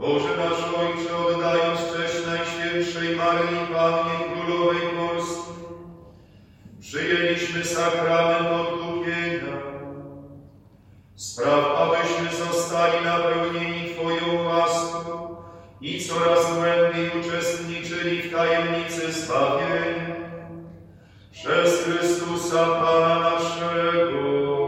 Boże nasz Ojcze, oddając cześć Najświętszej Maryi Pannie Królowej Polski, przyjęliśmy sakrament odkupienia. Spraw, abyśmy zostali napełnieni Twoją łaską i coraz głębiej uczestniczyli w tajemnicy zbawienia. Przez Chrystusa Pana naszego.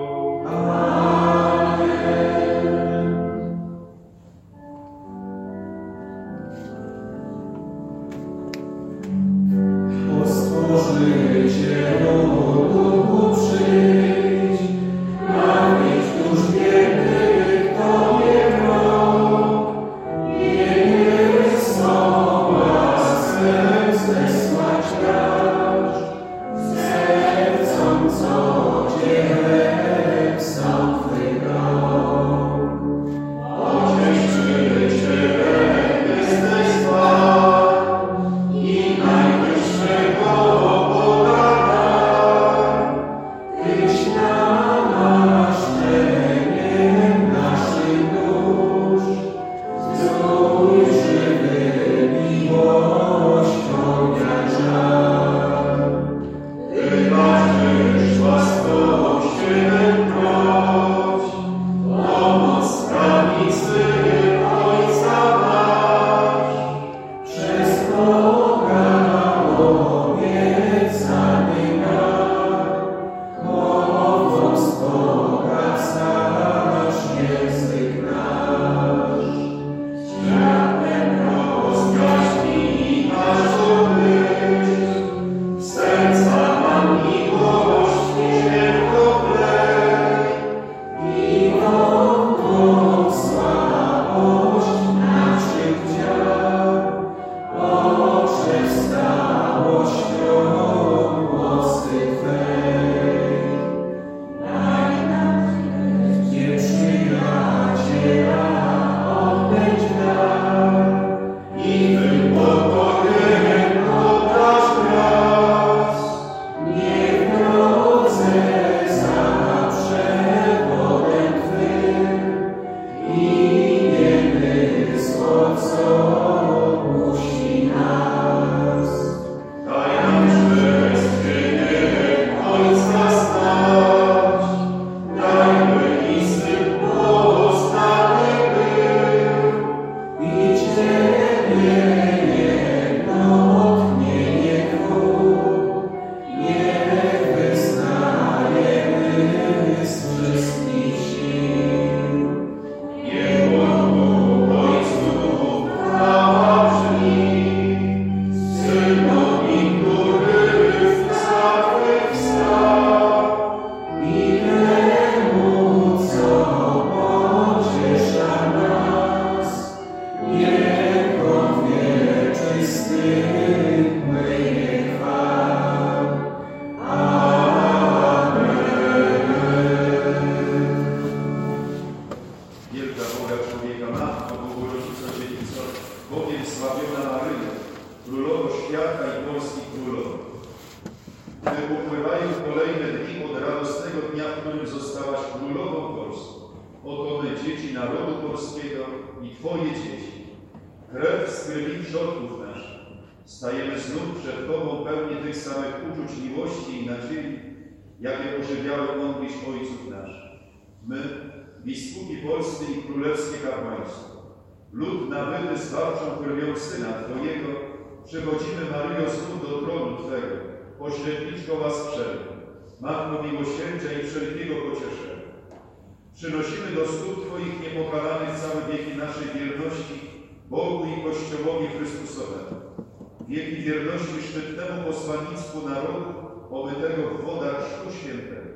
Lud nabyty zbawczą krwią Syna Twojego, przychodzimy, Maryjo, znów do tronu Twego, pośredniczko łaskawego, Matko miłosierdzia i wszelkiego pocieszenia. Przynosimy do stóp Twoich niepokalanych całe wieki naszej wierności Bogu i Kościołowi Chrystusowemu. Wieki wierności szczytnemu posłannictwu narodu, omytego w wodach Chrztu Świętego.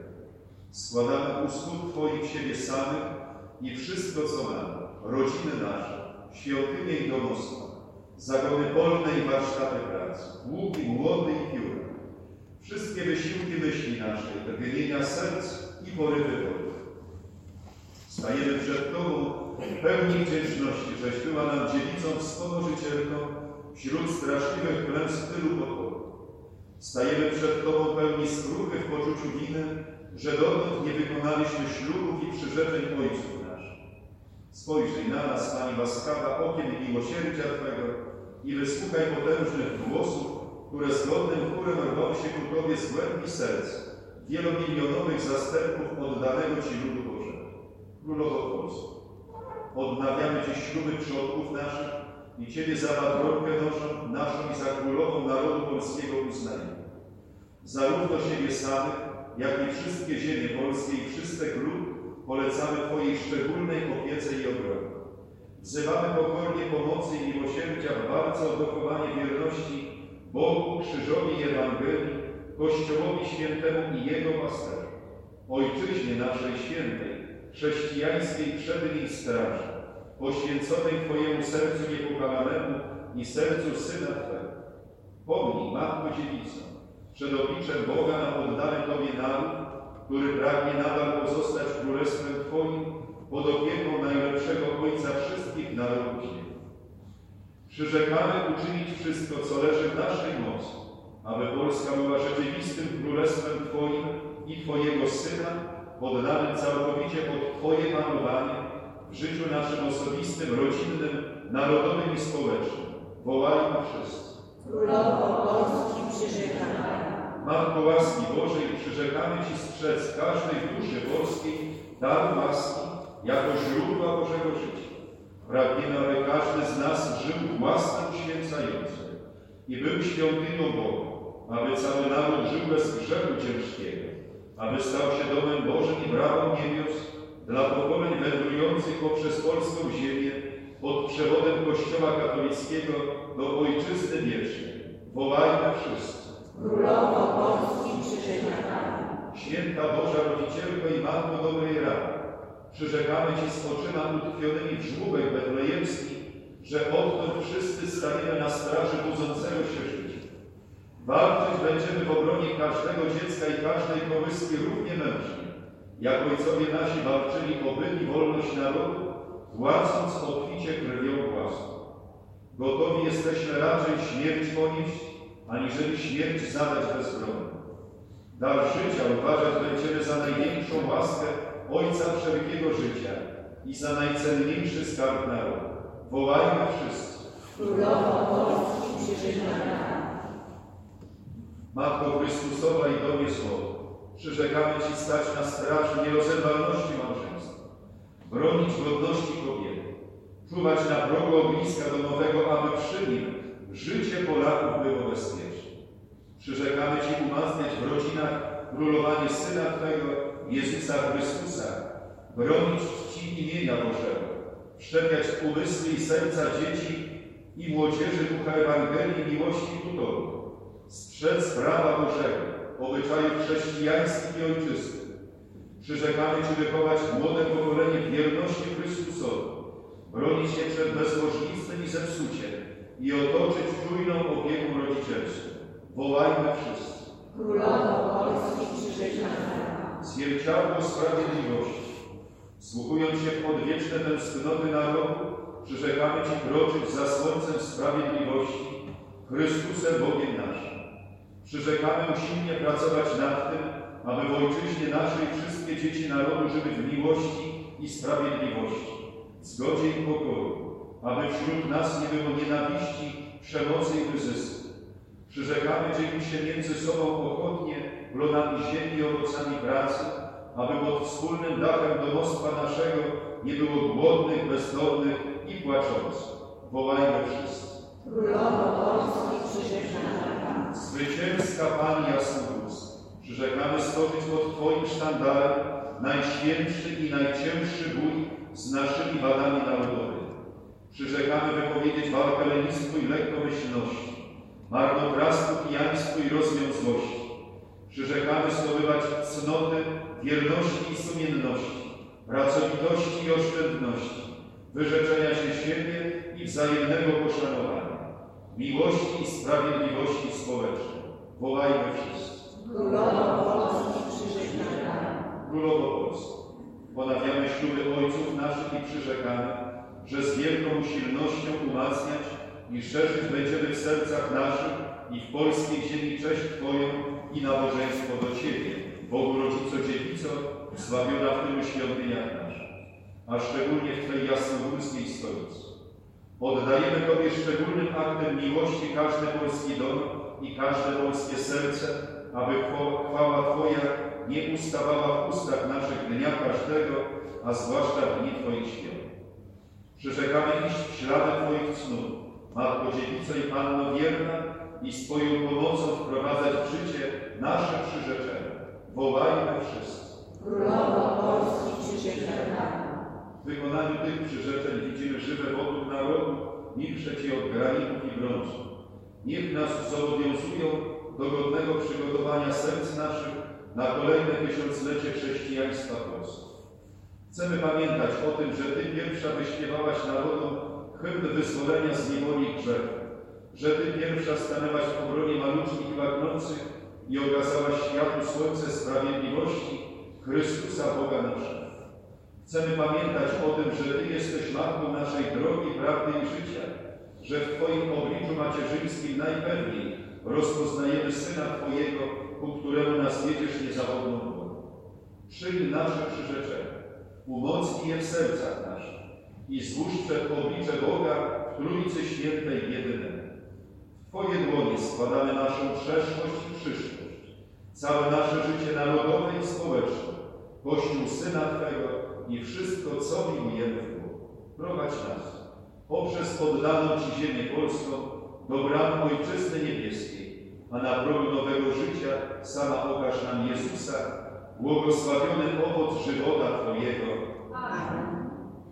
Składamy u stóp Twoich siebie samych i wszystko, co mamy, rodziny nasze, świątynie i domostwa, zagony polne i warsztaty pracy, łuki, młody i pióra, wszystkie wysiłki myśli naszej, drgnienia serc i porywy wody. Stajemy przed Tobą pełni wdzięczności, żeś była nam dziewicą wspomożycielką wśród straszliwych klęsk tylu pokoleń. Stajemy przed Tobą pełni skruchy w poczuciu winy, że dotąd nie wykonaliśmy ślubów i przyrzeczeń ojców naszych. Spojrzyj na nas, Pani łaskawa, okiem miłosierdzia Twego i wysłuchaj potężnych głosów, które zgodnym chórem rwą się ku Tobie z głębi serc wielomilionowych zastępów oddanego Ci ludu Bożego. Królowo Polsko, odnawiamy Ci śluby przodków naszych i Ciebie za patronkę naszą i za królową narodu polskiego uznajemy. Zarówno siebie samych, jak i wszystkie ziemie polskie i wszystek lud polecamy Twojej szczególnej opiece i obronie. Wzywamy pokornie pomocy i miłosierdzia w walce o dochowanie wierności Bogu, krzyżowi i Ewangelii, Kościołowi Świętemu i Jego pasterzom, Ojczyźnie naszej świętej, chrześcijańskiej przedniej straży, poświęconej Twojemu sercu niepokalanemu i sercu Syna Twego. Pomnij, Matko Dziewico, przed obliczem Boga na oddany Tobie naród, który pragnie nadal pozostać królestwem Twoim pod opieką najlepszego Ojca wszystkich narodów ziemi. Przyrzekamy uczynić wszystko, co leży w naszej mocy, aby Polska była rzeczywistym królestwem Twoim i Twojego Syna, poddanym całkowicie pod Twoje panowanie w życiu naszym osobistym, rodzinnym, narodowym i społecznym. Wołajmy wszyscy. Królowo Polski przyrzekamy. Matko łaski Bożej, przyrzekamy Ci strzec każdej duszy polskiej dar łaski jako źródła Bożego życia. Pragniemy, aby każdy z nas żył własnym uświęcającym i był świątynią Boga, aby cały naród żył bez grzechu ciężkiego, aby stał się domem Bożym i bramą niebios dla pokoleń wędrujących poprzez polską ziemię pod przewodem Kościoła katolickiego do Ojczyzny wiecznej. Wołajmy wszyscy. Królowo Polski przyrzekamy. Święta Boża Rodzicielko i Matko dobrej rady, przyrzekamy Ci z oczyma utkwionymi w żłóbek betlejemskich, że odtąd wszyscy staniemy na straży budzącego się życia. Walczyć będziemy w obronie każdego dziecka i każdej kołyski równie mężnie, jak ojcowie nasi walczyli o byt i wolność narodu, płacąc obficie krwią własną. Gotowi jesteśmy raczej śmierć ponieść, aniżeli śmierć zadać bezbronnie. Dar życia uważać będziemy za największą łaskę Ojca wszelkiego życia i za najcenniejszy skarb narodu. Wołajmy wszyscy. Królowo Polski przyrzekamy. Matko Chrystusowa i Domie Słowa, przyrzekamy Ci stać na straży nierozerwalności małżeństwa, bronić godności kobiety, czuwać na progu ogniska domowego, aby przy nim życie Polaków było bezpieczne. Przyrzekamy Ci umacniać w rodzinach królowanie Syna Twego, Jezusa Chrystusa, bronić czci imienia Bożego, wszczepiać w umysły i serca dzieci i młodzieży ducha Ewangelii miłości ku Tobie, strzec prawa Bożego, obyczajów chrześcijańskich i ojczystych. Przyrzekamy Ci wychować młode pokolenie w wierności Chrystusowi, bronić się przed bezbożnictwem i zepsuciem i otoczyć czujną opieką rodzicielską. Wołajmy wszyscy. Królowo Polski przyrzekamy. Zwierciadło sprawiedliwości, wsłuchując się w odwieczne tęsknoty narodu, przyrzekamy Ci kroczyć za słońcem sprawiedliwości, Chrystusem Bogiem naszym. Przyrzekamy usilnie pracować nad tym, aby w ojczyźnie naszej wszystkie dzieci narodu żyły w miłości i sprawiedliwości, w zgodzie i pokoju, aby wśród nas nie było nienawiści, przemocy i wyzysku. Przyrzekamy dzielić się między sobą ochotnie plonami ziemi i owocami pracy, aby pod wspólnym dachem domostwa naszego nie było głodnych, bezdomnych i płaczących. Wołajmy wszyscy. Królowo Polski przyrzekamy. Zwycięska Pani Jasnowódz, przyrzekamy stoczyć pod Twoim sztandarem najświętszy i najcięższy bój z naszymi wadami narodowymi. Przyrzekamy wypowiedzieć walkę lenistwu i lekkomyślności, marnotrawstwu, pijaństwu i rozwiązłości. Przyrzekamy zdobywać cnoty, wierności i sumienności, pracowitości i oszczędności, wyrzeczenia się siebie i wzajemnego poszanowania, miłości i sprawiedliwości społecznej. Wołajmy wszyscy. Królowo Polski przyrzekamy. Królowo Polski, ponawiamy śluby ojców naszych i przyrzekamy, że z wielką usilnością umacniać i szerzyć będziemy w sercach naszych i w polskiej ziemi cześć Twoją i nabożeństwo do Ciebie, Bogu Rodzico Dziewico, sławiona w tylu świątyniach naszych. a szczególnie w Twej jasnogórskiej stolicy. Oddajemy Tobie szczególnym aktem miłości każdy polski dom i każde polskie serce, aby chwała Twoja nie ustawała w ustach naszych dnia każdego, a zwłaszcza w dni Twoich świąt. Przyrzekamy iść w ślady Twoich cnót, Matko Dziewico i Panno wierna, i z Twoją pomocą wprowadzać w życie nasze przyrzeczenia. Wołajmy wszyscy. Królowo Polski przyrzekam. W wykonaniu tych przyrzeczeń widzimy żywe wotum narodu, milsze Ci od granitów i brązu. Niech nas zobowiązują do godnego przygotowania serc naszych na kolejne tysiąclecie chrześcijaństwa Polski. Chcemy pamiętać o tym, że Ty pierwsza wyśpiewałaś narodom hymn wyzwolenia z niewoli i grzechu, że Ty pierwsza stanęłaś w obronie maluczkich i łaknących i okazałaś światu słońce sprawiedliwości, Chrystusa Boga naszego. Chcemy pamiętać o tym, że Ty jesteś matką naszej drogi, prawdy i życia, że w Twoim obliczu macierzyńskim najpewniej rozpoznajemy Syna Twojego, ku któremu nas wiedziesz niezawodną dłonią. Przyjm nasze przyrzeczenia, umocnij je w sercach naszych i złóż przed oblicze Boga w Trójcy Świętej jedynej. W Twoje dłonie składamy naszą przeszłość i przyszłość, całe nasze życie narodowe i społeczne, Kościół Syna Twego i wszystko, co miłujemy w Bogu. Prowadź nas poprzez poddaną Ci ziemię polską do bram Ojczyzny Niebieskiej, a na progu nowego życia sama okaż nam Jezusa, błogosławiony owoc żywota Twojego. Amen.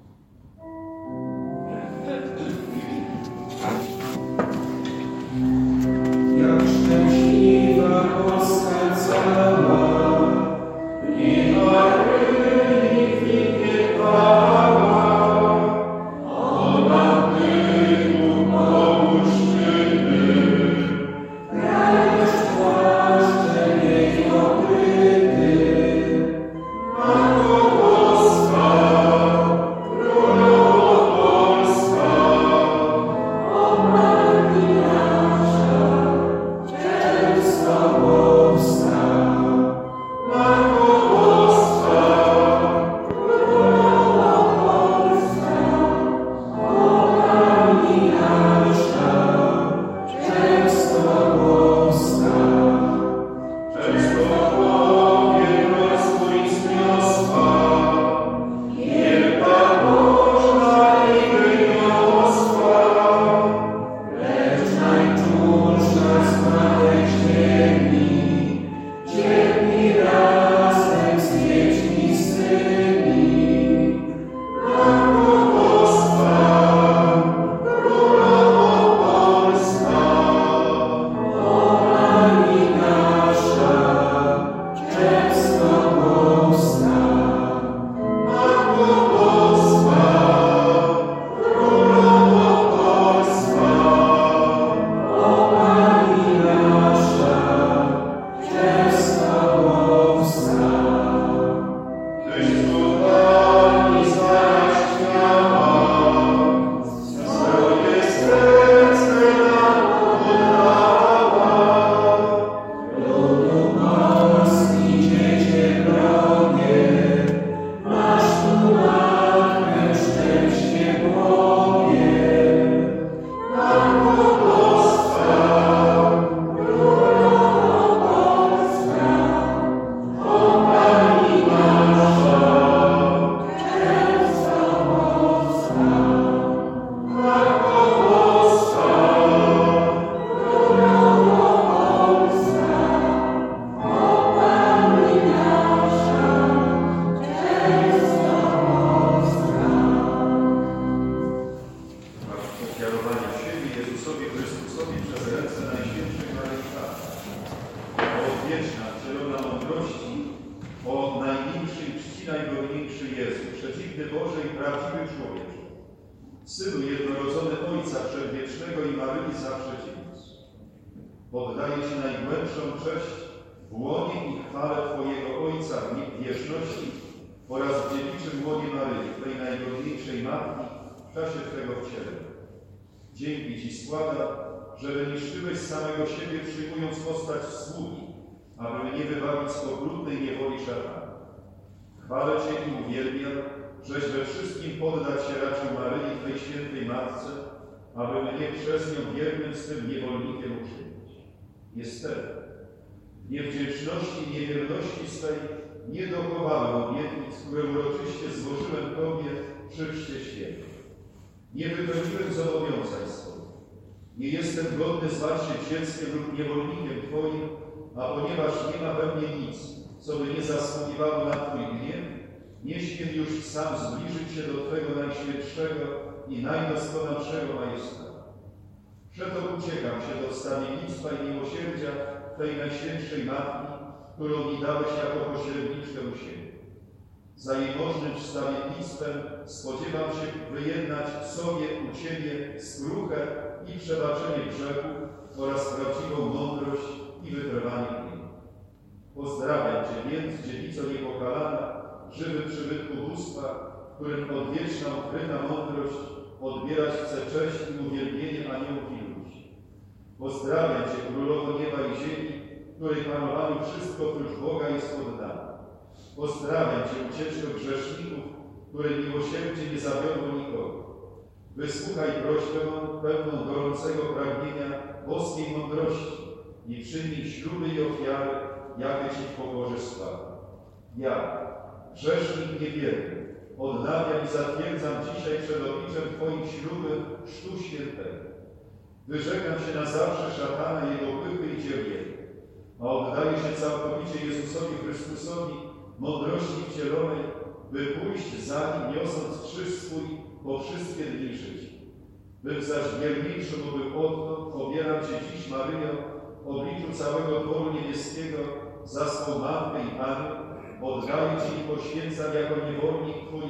Jak szczęśliwa Polska cała, i Maryi kwitnie chwała, ona Tylu połuszczyny, kraj zwłaszcze jej okryty. Matko Boska, Królowo Polska, o Pani nasza, często powsta. Matko Boska, Królowo Polska, o Pani nasza, często powsta. Często powiem rozwój zniosła, wielka Boża i wyniosła. Lecz najczulsza z matek ziemi cierpi razem z dziećmi swymi. Matko Boska, Królowo Polska, O Pani nasza, często powsta. Matko Boska, Królowo Polska, O Pani nasza, często powsta. Tyś cudami zaśmiała, swoje serce nam oddała. Ludu Polski, dziecię drogie, masz tu matkę szczęście Bogie. Matko Boska, Królowo Polska, o Pani nasza, często powsta. Matko Boska, Królowo Polska, o Pani nasza, często powsta. masz ofiarowania siebie Jezusowi Chrystusowi przez ręce Najświętszej Maryi Panny. O odwieczna, wcielona mądrości, o największy i czci najgodniejszy Jezu, przeciwny Boże i prawdziwy człowiecze, Synu jednorodzony Ojca Przedwiecznego i Maryi zawsze Dziewic. Poddaję Ci najgłębszą cześć w łonie i chwale Twojego Ojca w wieczności oraz w dziewiczym łonie Maryi, Twej najgodniejszej Matki, w czasie Twego wcielenia. Dzięki Ci składam, że wyniszczyłeś samego siebie, przyjmując postać sługi, aby mnie wybawić z okrutnej niewoli szatana. Chwalę Cię i uwielbiam, żeś we wszystkim poddać się raczył Maryi, Twej świętej Matce, aby mnie przez nią wiernym swym niewolnikiem uczynić. Niestety, w niewdzięczności i niewierności swej nie dochowałem obietnic, które uroczyście złożyłem Tobie przy chrzcie świętym. Nie wypełniłem zobowiązań swoich. Nie jestem godny zwać się dzieckiem lub niewolnikiem Twoim, a ponieważ nie ma we mnie nic, co by nie zasługiwało na Twój gniew, nie śmiem już sam zbliżyć się do Twego najświętszego i najdoskonalszego majestatu. Przeto uciekam się do wstawiennictwa i miłosierdzia Twej najświętszej Matki, którą mi dałeś jako pośredniczkę u siebie. Za jej możnym wstawiennictwem spodziewam się wyjednać sobie u Ciebie skruchę i przebaczenie grzechów oraz prawdziwą mądrość i wytrwanie gniewu. Pozdrawiam Cię więc, dziewico niepokalana, żywy przybytku bóstwa, w którym odwieczna ukryta mądrość odbierać chce cześć i uwielbienie aniołów i ludzi. Pozdrawiam Cię, Królowo nieba i ziemi, której panowaniu wszystko prócz Boga jest poddane. Pozdrawiam Cię, ucieczko grzeszników, której miłosierdzie nie zawiodło nikogo. Wysłuchaj prośbę pełną gorącego pragnienia boskiej mądrości i przyjmij śluby i ofiary, jakie Ci w pokorze składam. Ja, grzesznik niewierny, odnawiam i zatwierdzam dzisiaj przed obliczem Twoim śluby chrztu świętego. Wyrzekam się na zawsze szatana, jego pychy i dziergielki, a oddaję się całkowicie Jezusowi Chrystusowi, mądrości wcielonej, by pójść za Nim, niosąc krzyż swój po wszystkie dni życia. Bym zaś wierniejszy mu był odtąd, obieram Cię dziś, Maryjo, w obliczu całego dworu niebieskiego, za swą Matkę i Panią, oddaję Ci i poświęcam jako niewolnik Twój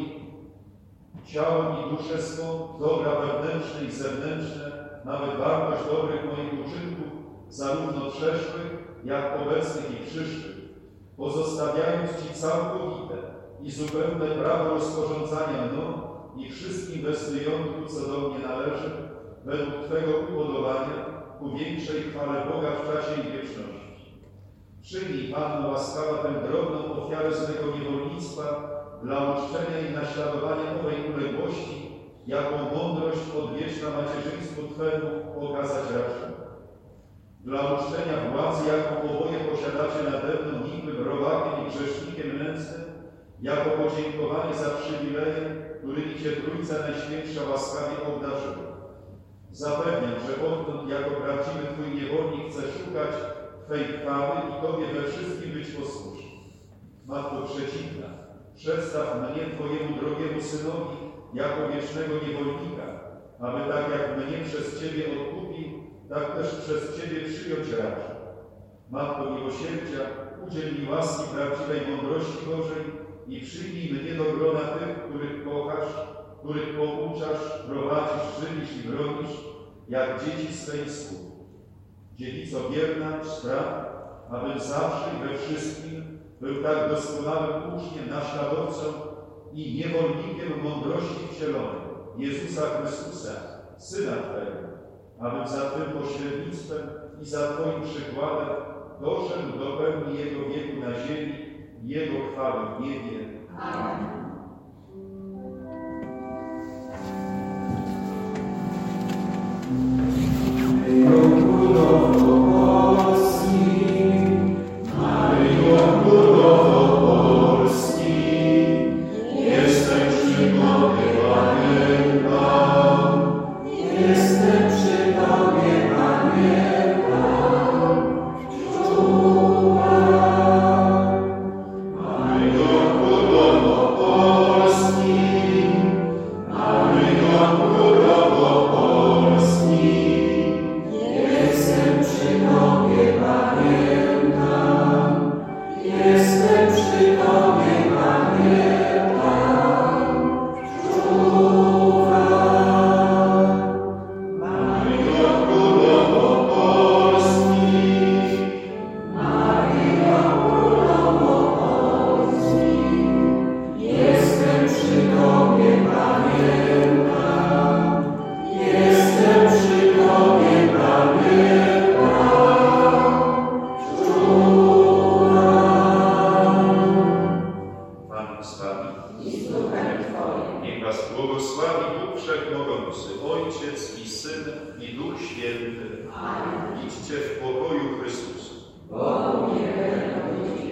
ciało i duszę swą, dobra wewnętrzne i zewnętrzne, nawet wartość dobrych moich uczynków, zarówno przeszłych, jak obecnych i przyszłych, pozostawiając Ci całkowite i zupełne prawo rozporządzania mną i wszystkim bez wyjątku, co do mnie należy, według Twego upodobania, ku większej chwale Boga w czasie i wieczności. Przyjmij, Panno łaskawa, tę drobną ofiarę swego niewolnictwa dla uczczenia i naśladowania owej uległości, jaką mądrość odwieczna macierzyństwu Twemu pokazać raczy. Dla uczczenia władzy, jaką oboje posiadacie nade mną, nikłym robakiem i grzesznikiem nędznym, jako podziękowanie za przywileje, którymi Cię Trójca Najświętsza łaskawie obdarzyła. Zapewniam, że odtąd jako prawdziwy Twój niewolnik chcę szukać Twej chwały i Tobie we wszystkim być posłuszny. Matko przeciwna, przedstaw mnie Twojemu drogiemu Synowi jako wiecznego niewolnika, aby tak jak mnie przez Ciebie odkupił, tak też przez Ciebie przyjąć raczy. Matko miłosierdzia, udziel mi łaski prawdziwej mądrości Bożej i przyjmij mnie do grona tych, których kochasz, których pouczasz, prowadzisz, żywisz i bronisz, jak dzieci swej skóry. Dziewico wierna, spraw, abym zawsze i we wszystkim był tak doskonałym uczniem, naśladowcą i niewolnikiem mądrości wcielonej, Jezusa Chrystusa, Syna Twego, abym za Twym pośrednictwem i za Twoim przykładem doszedł do pełni Jego wieku na ziemi i Jego chwały w niebie. Amen. Panie, Wszechmogący, Ojciec i Syn, i Duch Święty. Idźcie w pokoju Chrystusa. Bogu nie